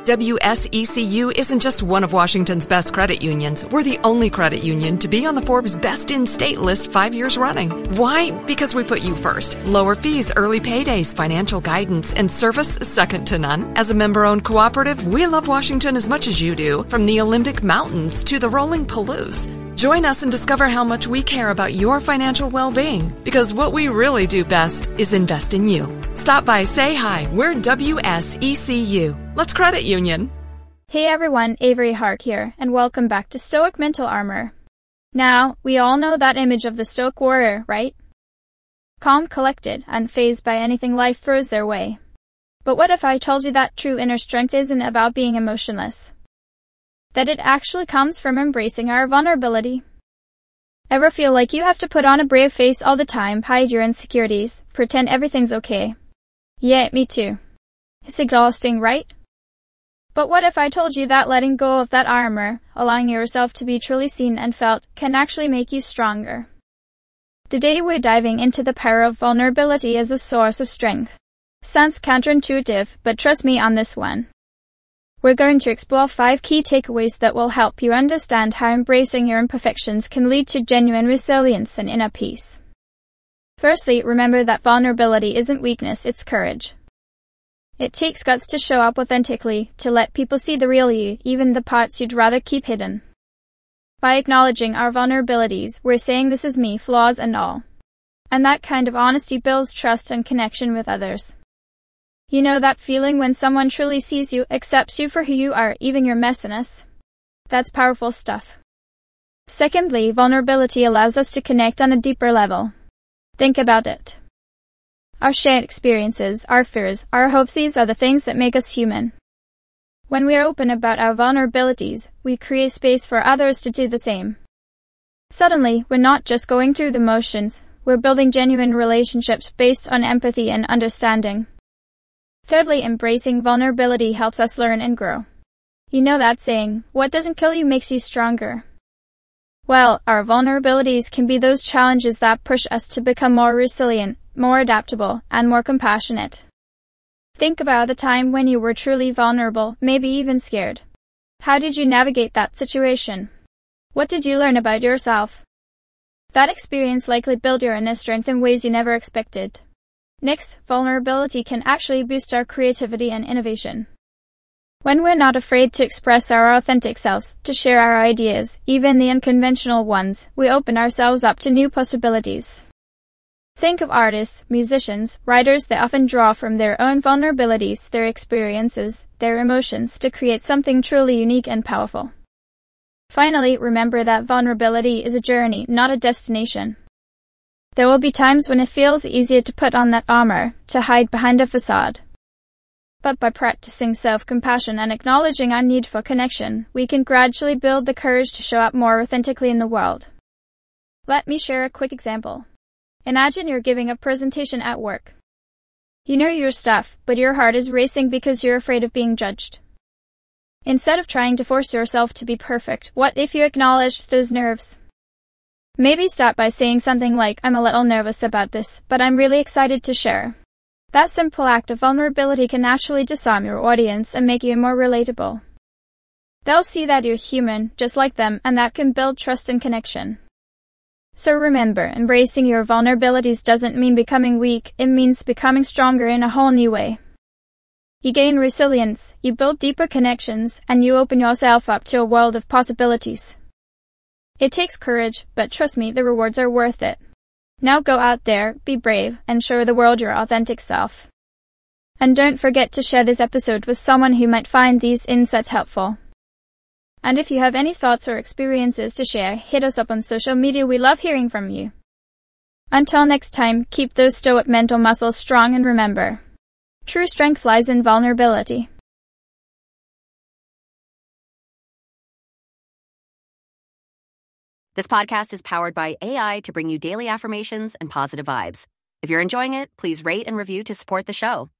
WSECU isn't just one of Washington's best credit unions. We're the only credit union to be on the Forbes Best in State list 5 years running. Why? Because we put you first. Lower fees, early paydays, financial guidance, and service second to none. As a member-owned cooperative, we love Washington as much as you do, from the Olympic Mountains to the rolling Palouse. Join us and discover how much we care about your financial well-being, because what we really do best is invest in you. Stop by, say hi. We're WSECU. Let's credit union. Hey everyone, Avery Hark here, and welcome back to Stoic Mental Armor. Now, we all know that image of the Stoic warrior, right? Calm, collected, unfazed by anything life throws their way. But what if I told you that true inner strength isn't about being emotionless? That it actually comes from embracing our vulnerability? Ever feel like you have to put on a brave face all the time, hide your insecurities, pretend everything's okay? Yeah, me too. It's exhausting, right? But what if I told you that letting go of that armor, allowing yourself to be truly seen and felt, can actually make you stronger? Today we're diving into the power of vulnerability as a source of strength. Sounds counterintuitive, but trust me on this one. We're going to explore 5 key takeaways that will help you understand how embracing your imperfections can lead to genuine resilience and inner peace. Firstly, remember that vulnerability isn't weakness, it's courage. It takes guts to show up authentically, to let people see the real you, even the parts you'd rather keep hidden. By acknowledging our vulnerabilities, we're saying this is me, flaws and all. And that kind of honesty builds trust and connection with others. You know that feeling when someone truly sees you, accepts you for who you are, even your messiness? That's powerful stuff. Secondly, vulnerability allows us to connect on a deeper level. Think about it. Our shared experiences, our fears, our hopes, these are the things that make us human. When we are open about our vulnerabilities, we create space for others to do the same. Suddenly, we're not just going through the motions, we're building genuine relationships based on empathy and understanding. Thirdly, embracing vulnerability helps us learn and grow. You know that saying, what doesn't kill you makes you stronger. Well, our vulnerabilities can be those challenges that push us to become more resilient, more adaptable, and more compassionate. Think about the time when you were truly vulnerable, maybe even scared. How did you navigate that situation? What did you learn about yourself? That experience likely built your inner strength in ways you never expected. Next, vulnerability can actually boost our creativity and innovation. When we're not afraid to express our authentic selves, to share our ideas, even the unconventional ones, we open ourselves up to new possibilities. Think of artists, musicians, writers that often draw from their own vulnerabilities, their experiences, their emotions to create something truly unique and powerful. Finally, remember that vulnerability is a journey, not a destination. There will be times when it feels easier to put on that armor, to hide behind a facade. But by practicing self-compassion and acknowledging our need for connection, we can gradually build the courage to show up more authentically in the world. Let me share a quick example. Imagine you're giving a presentation at work. You know your stuff, but your heart is racing because you're afraid of being judged. Instead of trying to force yourself to be perfect, what if you acknowledged those nerves? Maybe start by saying something like, I'm a little nervous about this, but I'm really excited to share. That simple act of vulnerability can actually disarm your audience and make you more relatable. They'll see that you're human, just like them, and that can build trust and connection. So remember, embracing your vulnerabilities doesn't mean becoming weak, it means becoming stronger in a whole new way. You gain resilience, you build deeper connections, and you open yourself up to a world of possibilities. It takes courage, but trust me, the rewards are worth it. Now go out there, be brave, and show the world your authentic self. And don't forget to share this episode with someone who might find these insights helpful. And if you have any thoughts or experiences to share, hit us up on social media, we love hearing from you. Until next time, keep those stoic mental muscles strong and remember, true strength lies in vulnerability. This podcast is powered by AI to bring you daily affirmations and positive vibes. If you're enjoying it, please rate and review to support the show.